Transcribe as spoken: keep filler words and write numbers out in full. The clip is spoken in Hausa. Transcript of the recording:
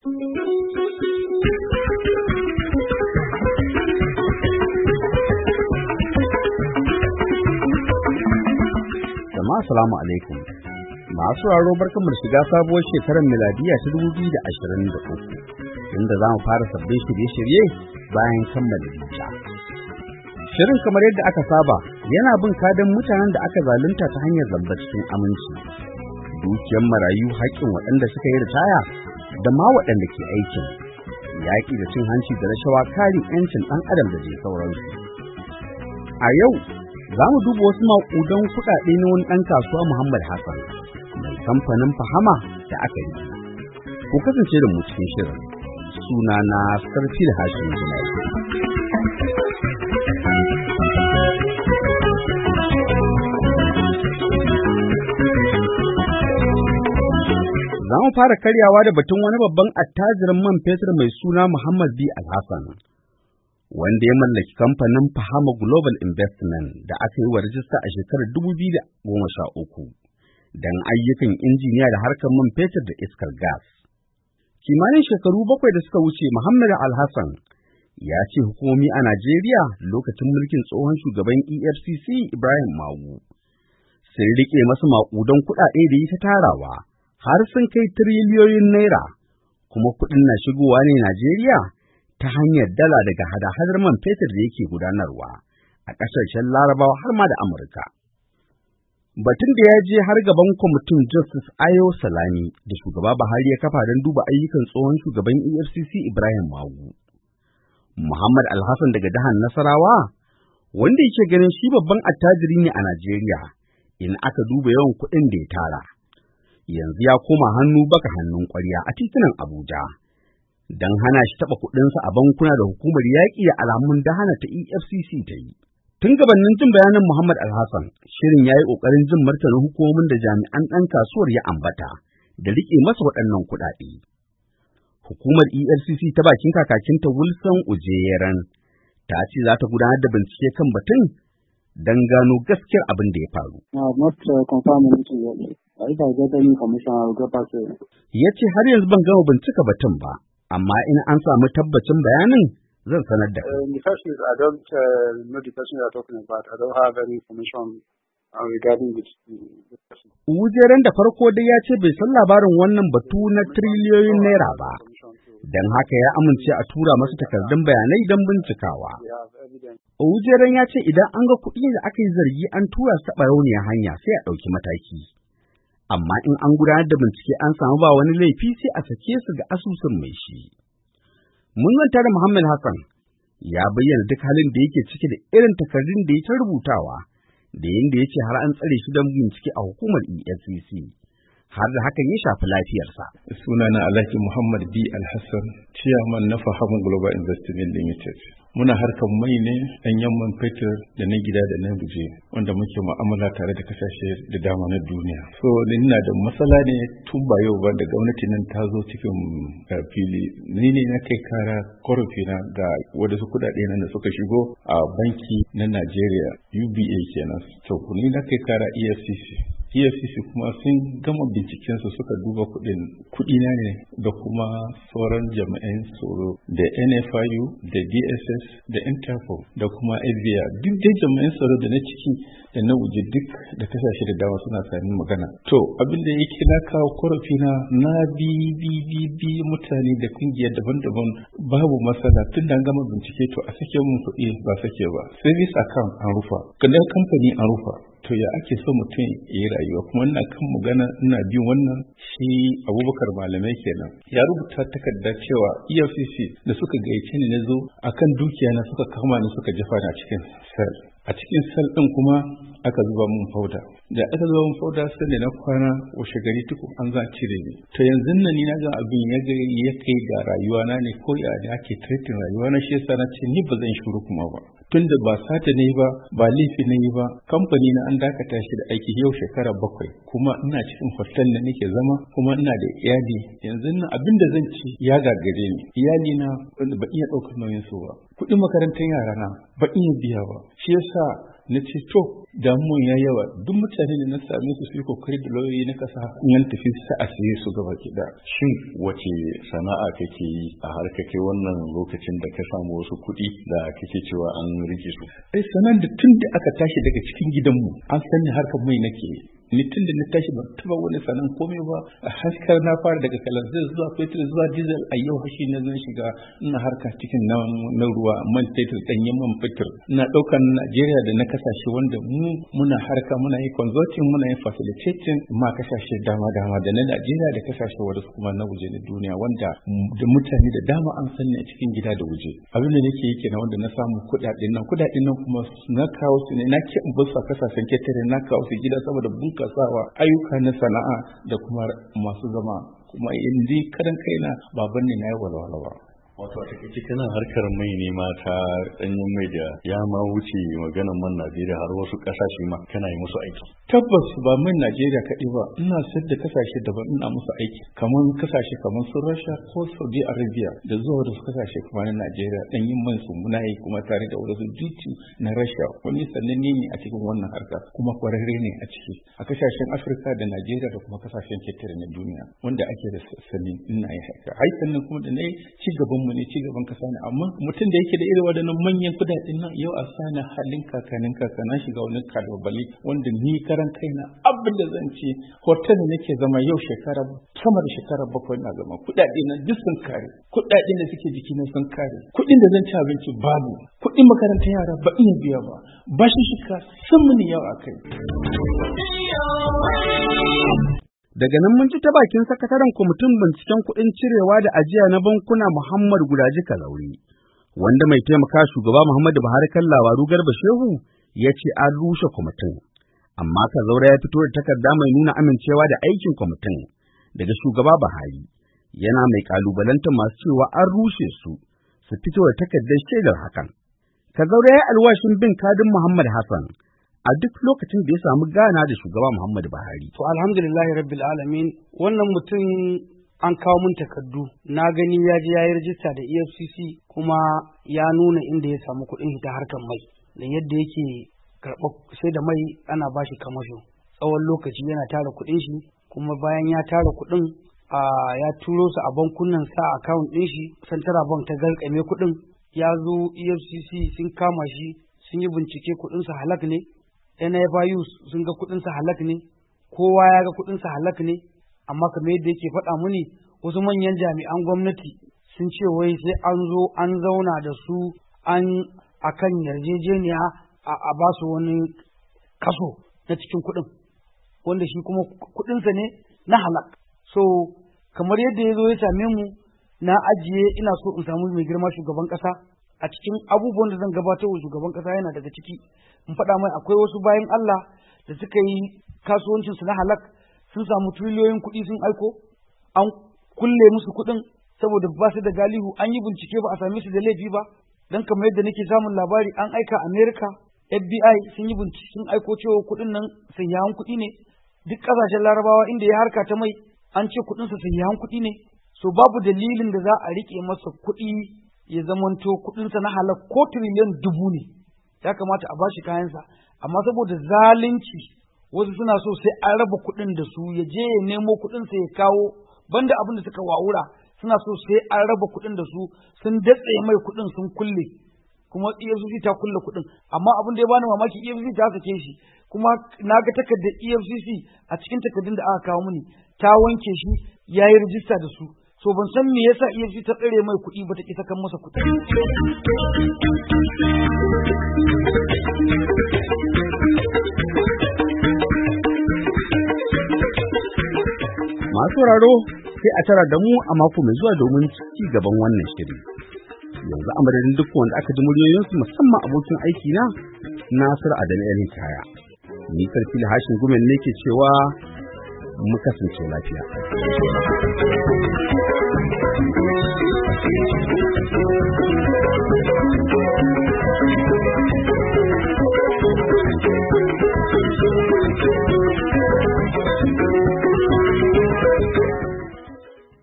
Jama'a assalamu alaikum. Masu sauraro barkanmu da shiga sabuwar shekarar miladiya ta dubu biyu da ashirin da uku, inda za mu fara sabbin shirye-shirye bayan kammala bita. Shirin kamar yadda aka saba yana bin kadin mutanen da aka zalunta ta hanyar zamba cikin aminci, dukiyar marayu, haƙƙin waɗanda suka yi ritaya da ma waɗanda ke aikin, yaƙi da cin hanci da rashawa, kare 'yancin ɗan adam da dai sauransu. A yau za mu duba wasu maƙudan kuɗaɗe na wani ɗan kasuwa Muhammad Hassan mai kamfanin Fahama da aka yi. Ku kasance da mu cikin shirin. Sunana Sarfil Hashim Junai. Za mu fara karyawa da batun wani babban attajirin man fetur mai suna Muhammad B. Al-Hassan, wanda ya mallaki kamfanin Fahama Global Investment da aka yi wa rajista a shekarar dubu biyu da goma sha uku don ayyukan injiniya da harkar man fetur da iskar gas. Kimanin shekaru bakwai da suka wuce, Muhammad Al-Hassan ya ce hukumomi a Najeriya lokacin mulkin tsohon shugaban E F C C Ibrahim Magu sun rike masu maƙudan kuɗaɗe da yi ta tarawa har sun kai tiriliyoyin naira, kuma kuɗin na shigowa ne Najeriya ta hanyar dala daga hada-hadar man fetur da yake gudanarwa a ƙasashen Larabawa har ma da Amurka. Batun da ya je har gaban kwamitin Justice Ayo Salami da shugaba Buhari ya kafa don duba ayyukan tsohon shugaban E F C C Ibrahim Magu. Muhammad Al-Hassan daga jihar Nasarawa, wanda yake ganin shi babban attajiri ne a Najeriya in aka duba yawan kuɗin da ya tara, yanzu ya koma hannu baka hannun ƙwarya a titunan Abuja don hana shi taɓa kuɗinsa a bankuna da hukumar yaƙi da alamun da hana ta E F C C ta yi. Tun gabanin jin bayanin Muhammad Al-Hassan, shirin ya yi ƙoƙarin jin martanin hukumomin da jami'an ɗan kasuwar ya ambata da riƙe masa waɗannan kuɗaɗe. Hukumar E F C C ta bakin kakakinta Wilson Ujeyeran ta ce za ta gudanar da bincike kan batun don gano gaskiyar abin da ya faru. Ya ce har yanzu ban gama bincika batun ba, amma in an samu tabbacin bayanin zan sanar da kai. In the first place, I don't uh, know the person you are talking about. I don't have any information uh, regarding this. Wujeren da farko dai ya ce bai san labarin wannan batu na triliyoyin naira ba, don haka ya amince a tura masa takardun bayanai don bincikawa. Wujeren ya ce idan an ga kuɗi da aka yi zargi an tura su taɓa rauniyar hanya sai a ɗauki mataki. Amma in an gudanar da bincike an samu ba wani laifi sai a sake su ga asusun mai shi. Mun zanta da Muhammad Hassan ya bayyana duk halin da yake ciki da irin takardun da ya ta rubutawa da yadda ya ce har an tsare shi don bincike a hukumar E F C C har da hakan ya shafi lafiyarsa. Sunana Alhaji Muhammad B. Al-Hassan, Chairman na Fahama Global Investment Limited. Muna harkar mai ne, ɗanyen man fetur da na gida da na waje, wanda muke mu'amala tare da kasashe da dama na duniya. So, ina da matsala ne tun ba yau ba da gwamnati nan ta zo cikin fili. Ni ne na kai kara korafina ga wadansu kuɗaɗe nan da suka shigo a banki na Najeriya, U B A kenan. So, ni na kai kara E F C C. E F C C kuma sun gama bincikensu suka duba kuɗin kuɗina ne da kuma sauran jami'an tsaro da N F I U da D S S da Interpol da kuma F B I, duk dai jami'an tsaro da na ciki da na waje duk da kasashe da dama suna sami magana. To abin da yake na kawo korafi na na bi bi bi bi mutane da kungiya daban-daban babu matsala tun da gama bincike to a sake mun kuɗi ba sake ba. Service account an rufa, kadar kamfani an rufa. To ya ake so mutum ya yi rayuwa, kuma ina kan magana ina bin wannan shi Abubakar Malamai kenan ya rubuta takarda cewa E F C C da suka gayyace ni na zo akan dukiya na suka kama ni suka jefa ni a cikin sel a cikin sel din kuma aka zuba mun fauda da aka zuba mun fauda sai da na kwana washe gari tuku an za cire ni. To yanzu nan ni na ga abin ya ga ya kai ga rayuwa na ne ko ya ne ake treating rayuwa na, shi yasa na ce ni ba zan shiru kuma ba tunda ba sata ne ba ba laifi ne ba. Kamfani na an dakata shi da aiki yau shekara bakwai kuma ina cikin hotel da nake zama kuma ina da iyali. Yanzu nan abin da zan ci ya gagare ni, iyali na ba iya ɗaukar nauyin su ba, kuɗin makarantar yara na ba iya biya ba. Shi yasa na ce to damuwan ya yawa duk mutane da na same su su yi kokari da lauyoyi na kasa in tafi sa a siye su gaba kida. Shin wace sana'a kake yi a har kake wannan lokacin da ka samu wasu kuɗi da kake cewa an rike su? Ai sanan da tun da aka tashi daga cikin gidanmu an sani harkar mai nake ni tun da na tashi ban taba wani sanan komai ba a haskar na fara daga kalanzir zuwa fetur zuwa diesel a yau hashi na zan shiga ina harka cikin na ruwa man fetur danyen man fetur ina ɗaukar Najeriya da na kasashe wanda mu muna harka muna yi consulting muna yi facilitating ma kasashe dama dama da na Najeriya da kasashe wasu kuma na waje na duniya wanda da mutane da dama an sani a cikin gida da waje abin da nake yi kenan wanda na samu kuɗaɗen nan kuɗaɗen nan kuma na kawo su ne na ke in bar su a kasashen ketare na kawo su gida saboda bunƙasawa ayyuka na sana'a da kuma masu zama kuma yanzu karan kaina baban ne na yi walwala ba. Wato a takaice kana harkar mai ne ma ta danyen mai da ya ma wuce maganar man Najeriya har wasu kasashe ma kana yi musu aiki. Tabbas ba man Najeriya kaɗai ba ina sayar da kasashe daban ina musu aiki kamar kasashe kamar su Rasha ko Saudi Arabia da zuwa wasu kasashe kuma na Najeriya danyen man su muna yi kuma tare da wasu duty na Rasha wani sananne ne a cikin wannan harka kuma kwararre ne a ciki a kasashen Afirka da Najeriya da kuma kasashen ketare na duniya wanda ake da sani ina yi haka. Aikin nan kuma da na yi ci gaban mu ne ci gaban kasa ne amma mutum da yake da irin waɗannan manyan kudaden nan yau a sani halin kakanin kakana shiga wani kalubale wanda ni karan kaina abin da zan ce hotel da nake zama yau shekara sama da shekara bakwai na zama kudade na duk sun kare kudaden da suke jiki na sun kare kudin da zan ci abinci babu kudin makarantar yara ba iya biya ba bashi shika sun mini yau akai. Daga nan mun ci ta bakin sakataren kwamitin binciken kuɗin cirewa da ajiya na bankuna Muhammad Gudaji Kalauri, wanda mai taimaka shugaba Muhammadu Buhari kan labaru Garba Shehu ya ce an rushe kwamitin. Amma Kazaure ya fito da takarda mai nuna amincewa da aikin kwamitin daga shugaba Buhari, yana mai kalubalanta masu cewa an rushe su su fito da takardar shaidar hakan. Kazaure ya yi alwashin bin kadin Muhammad Hassan a duk lokacin da ya samu gana da shugaba Muhammadu Buhari. To alhamdulillahi rabbil alamin wannan mutum an kawo mun takardu na gani ya je ya yi rajista da E F C C kuma ya nuna inda ya samu kuɗin ta harkar mai da yadda yake karɓar sai da mai ana ba shi kamasho tsawon lokaci yana tara kuɗin shi kuma bayan ya tara kuɗin a ya turo su a bankunan sa account ɗin shi Central Bank ta garkame kuɗin ya zo E F C C sun kama shi sun yi bincike kuɗinsa halak ne N F I U sun ga kuɗinsa halak ne, kowa ya ga kuɗinsa halak ne, amma kamar yadda yake faɗa muni wasu manyan jami'an gwamnati sun ce wai sai an zo an zauna da su an akan yarjejeniya a ba su wani kaso na cikin kuɗin, wanda shi kuma kuɗinsa ne na halak. So kamar yadda ya zo ya same mu na ajiye ina so in samu mai girma shugaban ƙasa a cikin abubuwan da zan gabatar wa shugaban ƙasa yana daga ciki. In faɗa mai akwai wasu bayan Allah da suka yi kasuwancinsu na halak sun samu triliyoyin kuɗi sun aiko an kulle musu kuɗin saboda ba su da galihu an yi bincike ba a same su da laifi ba don kamar yadda nake samun labari an aika Amerika F B I sun yi bincike sun aiko cewa kuɗin nan sayyahan kuɗi ne duk ƙasashen Larabawa inda ya harka ta mai an ce kuɗinsa sayyahan kuɗi ne so babu dalilin da za a riƙe masa kuɗi ya zamanto kuɗinsa na halak ko triliyan dubu ne ya kamata a bashi kayansa amma saboda zalunci wasu suna so sai an raba kuɗin da su ya je ya nemo kuɗinsa ya kawo banda abin da suka wawura suna so sai an raba kuɗin da su sun datse mai kuɗin sun kulle kuma E F C C ta kulle kuɗin amma abin da ya bani mamaki E F C C ta sake shi kuma na ga takardar E F C C a cikin takardun da aka kawo mini ta wanke shi ya yi rijista da su so ban san me yasa E F C C ta tsare mai kuɗi ba ta ki sakan masa kuɗi. Masu sauraro sai a tara da mu a mako mai zuwa domin ci gaban wannan shiri. Yanzu a madadin duk wanda aka ji muryoyinsu musamman abokin aiki na Nasir Adamu Elin Kaya. Ni Sarki Hashin Gumen ne ke cewa mu kasance lafiya. Thank you.